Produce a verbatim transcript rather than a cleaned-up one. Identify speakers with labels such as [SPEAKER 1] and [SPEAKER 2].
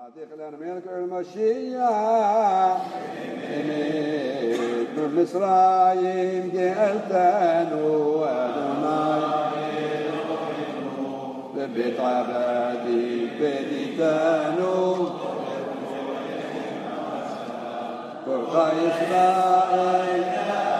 [SPEAKER 1] دخل ملك المشيع من مصرايم جئتنو أدوناي ببيت عبادي بديتنو فرقا إسرائيل